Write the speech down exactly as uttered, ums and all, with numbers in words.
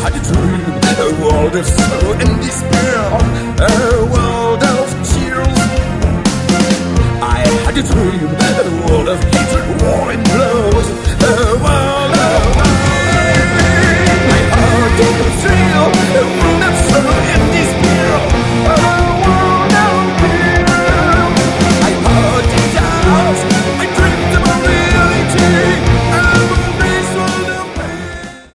had a dream, a world of sorrow and despair, a world of tears. I had a dream, a world of hatred, war and blood.